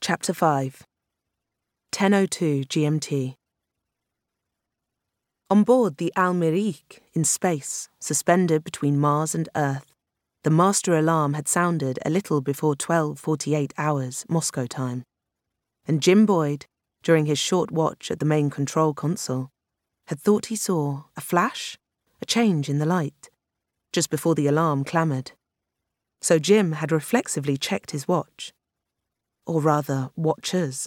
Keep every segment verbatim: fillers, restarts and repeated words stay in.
Chapter five ten oh two G M T. On board the Al-Miriq, in space, suspended between Mars and Earth, the master alarm had sounded a little before twelve forty-eight hours Moscow time, and Jim Boyd, during his short watch at the main control console, had thought he saw a flash, a change in the light, just before the alarm clamoured. So Jim had reflexively checked his watch. Or rather, watchers.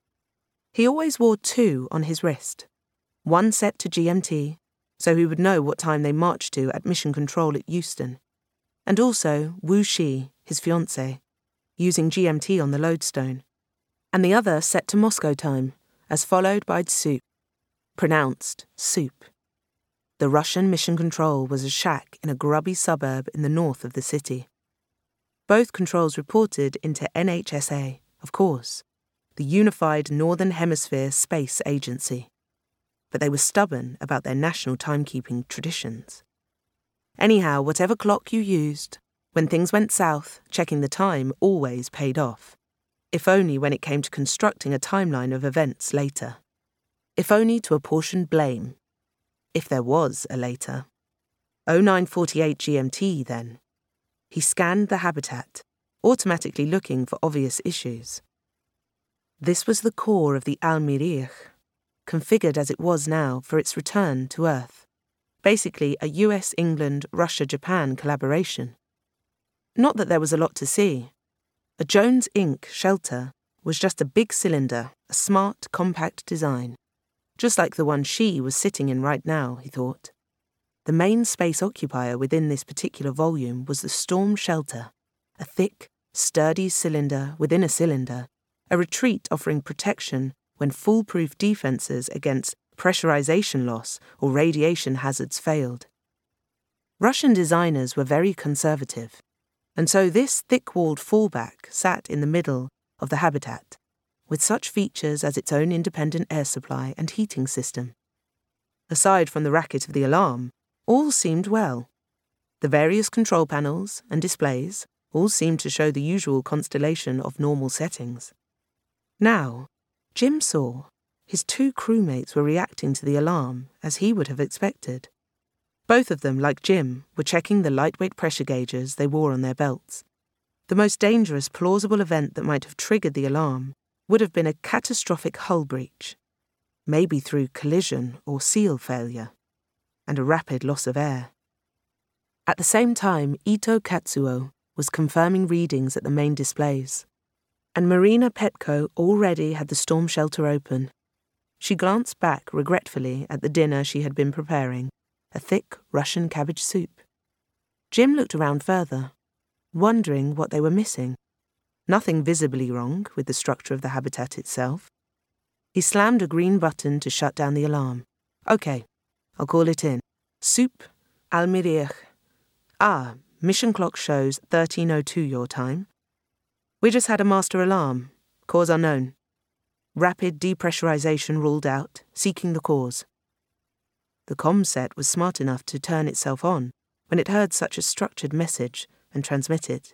He always wore two on his wrist, one set to G M T, so he would know what time they marched to at Mission Control at Euston, and also Wu Shi, his fiancée, using G M T on the lodestone, and the other set to Moscow time, as followed by Tsup, pronounced soup. The Russian Mission Control was a shack in a grubby suburb in the north of the city. Both controls reported into N H S A, of course, the Unified Northern Hemisphere Space Agency. But they were stubborn about their national timekeeping traditions. Anyhow, whatever clock you used, when things went south, checking the time always paid off. If only when it came to constructing a timeline of events later. If only to apportion blame. If there was a later. oh nine forty-eight G M T, then. He scanned the habitat, automatically looking for obvious issues. This was the core of the Al-Miriq, configured as it was now for its return to Earth. Basically a U S England Russia Japan collaboration. Not that there was a lot to see. A Jones Incorporated shelter was just a big cylinder, a smart, compact design. Just like the one she was sitting in right now, he thought. The main space occupier within this particular volume was the Storm Shelter, a thick, sturdy cylinder within a cylinder, a retreat offering protection when foolproof defences against pressurization loss or radiation hazards failed. Russian designers were very conservative, and so this thick-walled fallback sat in the middle of the habitat, with such features as its own independent air supply and heating system. Aside from the racket of the alarm, all seemed well. The various control panels and displays all seemed to show the usual constellation of normal settings. Now, Jim saw his two crewmates were reacting to the alarm as he would have expected. Both of them, like Jim, were checking the lightweight pressure gauges they wore on their belts. The most dangerous plausible event that might have triggered the alarm would have been a catastrophic hull breach, maybe through collision or seal failure, and a rapid loss of air. At the same time, Ito Katsuo was confirming readings at the main displays, and Marina Petko already had the storm shelter open. She glanced back regretfully at the dinner she had been preparing, a thick Russian cabbage soup. Jim looked around further, wondering what they were missing. Nothing visibly wrong with the structure of the habitat itself. He slammed a green button to shut down the alarm. Okay, I'll call it in. Soup, Al-Miriq. Ah, mission clock shows thirteen oh two your time. We just had a master alarm. Cause unknown. Rapid depressurization ruled out, seeking the cause. The comm set was smart enough to turn itself on when it heard such a structured message and transmit it.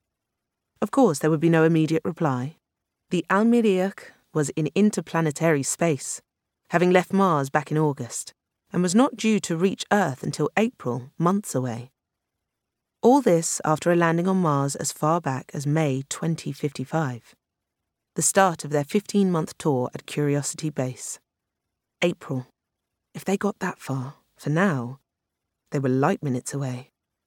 Of course, there would be no immediate reply. The Al-Miriq was in interplanetary space, having left Mars back in August, and was not due to reach Earth until April, months away. All this after a landing on Mars as far back as May twenty fifty-five, the start of their fifteen-month tour at Curiosity Base. April. If they got that far, for now, they were light minutes away.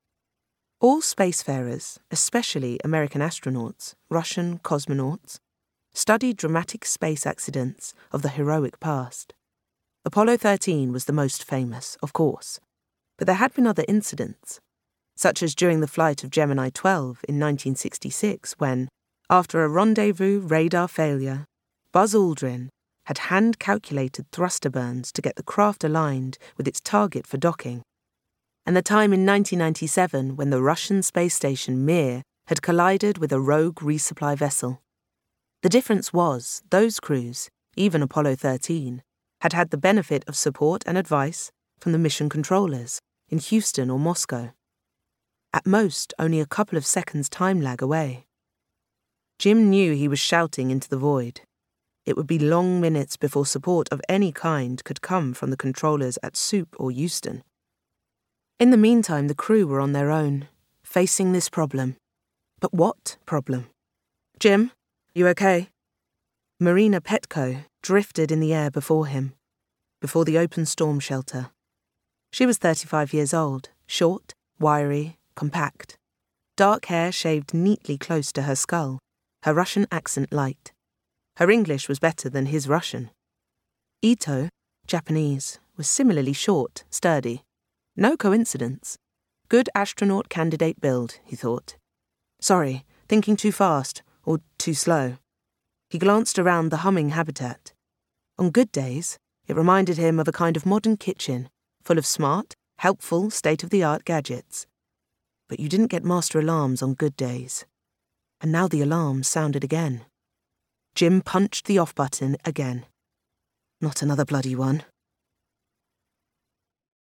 All spacefarers, especially American astronauts, Russian cosmonauts, studied dramatic space accidents of the heroic past. Apollo thirteen was the most famous, of course, but there had been other incidents, such as during the flight of Gemini twelve in nineteen sixty-six when, after a rendezvous radar failure, Buzz Aldrin had hand-calculated thruster burns to get the craft aligned with its target for docking, and the time in nineteen ninety-seven when the Russian space station Mir had collided with a rogue resupply vessel. The difference was, those crews, even Apollo thirteen, had had the benefit of support and advice from the mission controllers in Houston or Moscow. At most, only a couple of seconds time lag away. Jim knew he was shouting into the void. It would be long minutes before support of any kind could come from the controllers at Soup or Euston. In the meantime, the crew were on their own, facing this problem. But what problem? Jim, you okay? Marina Petco drifted in the air before him, before the open storm shelter. She was thirty-five years old, short, wiry, compact. Dark hair shaved neatly close to her skull, her Russian accent light. Her English was better than his Russian. Ito, Japanese, was similarly short, sturdy. No coincidence. Good astronaut candidate build, he thought. Sorry, thinking too fast, or too slow. He glanced around the humming habitat. On good days, it reminded him of a kind of modern kitchen, full of smart, helpful, state-of-the-art gadgets. But you didn't get master alarms on good days. And now the alarm sounded again. Jim punched the off button again. Not another bloody one.